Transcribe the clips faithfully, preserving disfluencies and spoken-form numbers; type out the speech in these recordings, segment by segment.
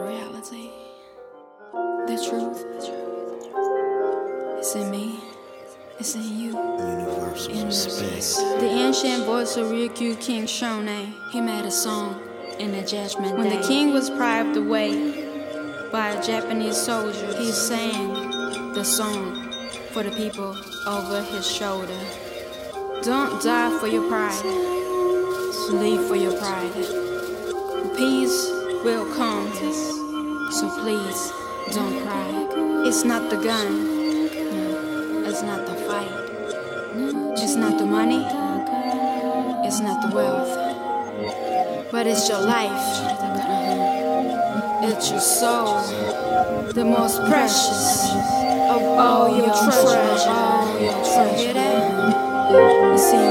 reality. The truth, it's in me, it's in you. Universal space. The ancient voice of Ryukyu King Shone, he made a song in the judgment When day. the king was prived away by a Japanese soldier, He sang the song for the people over his shoulder. Don't die for your pride, live for your pride. Peace will come, so please don't cry. It's not the gun, it's not the fight, it's not the money, it's not the wealth, but it's your life, it's your soul, the most precious of all your treasure. All your treasure. Hear that? It's in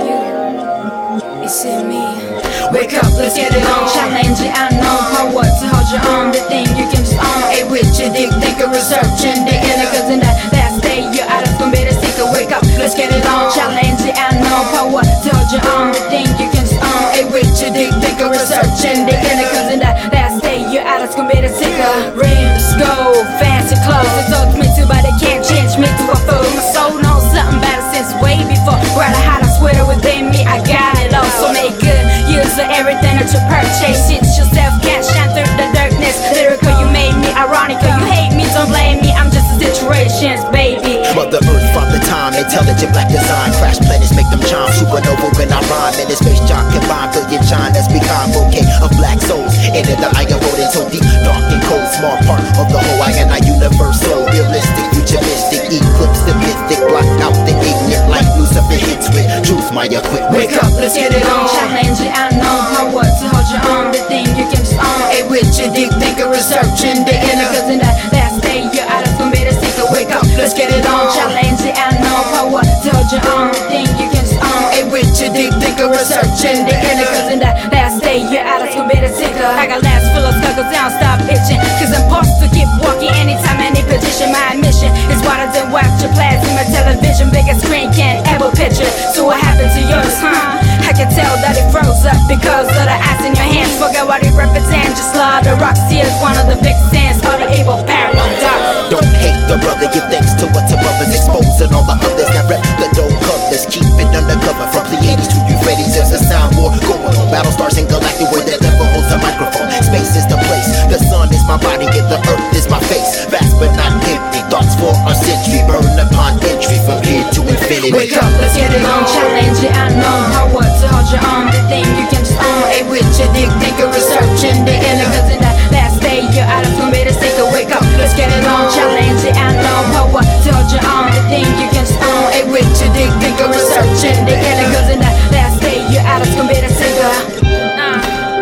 you, it's in me. wake up, let's get it on. Challenge the unknown, power to hold your own. The thing you can just own. A with your dick, think of researching the inner. Cause in that last day, your eyes gon' be the seeker. Wake up, let's get it on. Challenge the unknown, power to hold your own. The thing you can just own. A with your dick, think of researching the inner. Cause in that last day, your eyes gon' be the seeker. Rings, gold, fancy clothes. It's all to me too, but they can't change me to a fool. My soul knows something better since way before. Grab a hot, I swear within me, I got it all. So make good use of everything that you purchase. It's yourself, can't shine through the darkness. Lyrical, you made me ironical. You hate me, don't blame me. I'm just a situations, baby. Mother Earth, Father Time, intelligent black design. Crash planets make them chime. Supernova when I rhyme. In the space jock combine, billion shine. That's become bouquet of black souls. Into the eye of Odin, so deep, dark and cold. Small part of the whole I and I universal. Realistic, futuristic, eclipse the mythic. Block out the ignorant like Lucifer hits with truth, my equipment. Wake up, let's get it on. Challenge the unknown, power to hold your own. The thing you can just own. A with your dick, think of researching the inner. Cause in that last day, your eyes gon' be the seeker. Wake up, let's get it on. Challenge the unknown, power to hold your own. The thing you can just own. A with your dick, think of researching the inner. Cause in that last day, your eyes gon' be the seeker. I got laughs full of struggles, down, stop itching. Cause I'm forced to keep walking anytime, any position. My mission is wider than watch your plasma television. Biggest screen can't ever picture. So what happened to yours, huh? I can tell that it froze up because of the ice in your hands. Forget what it represents, just love the rocks. Here's one of the big sins for the evil parallel dark. Don't hate the brother, give thanks to what's above us. Exposing all the others that rep the dope colors. Keep it undercover from Pleiades to Euphrates. There's a sound war going on. Battle stars in galactic where the devil holds a microphone. Space is the place, the sun is my body, and the earth is my face. Vast but not empty, thoughts for a century. Burn upon entry from here to infinity. Wake up, let's get it on. Challenge the unknown, power to hold your own. The thing you can just own. A with your dick, think of researching the inner. Cause in that last day, your eyes gon' be the seeker. Wake up, let's get it on. Challenge the unknown, power to hold your own. The thing you can just own. A with your dick, think of researching the inner. Cause in that last day, your eyes gon' be the seeker. Uh,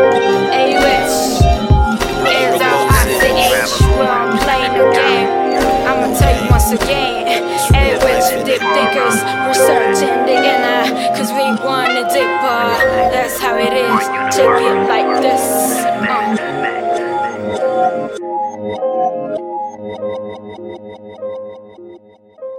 A which is our I C H. Well, I'm playing the game. I'ma tell you once again. A which deep thinkers researching the inner. Cause we want it deeper. That's how it is. Check it like this. Uh.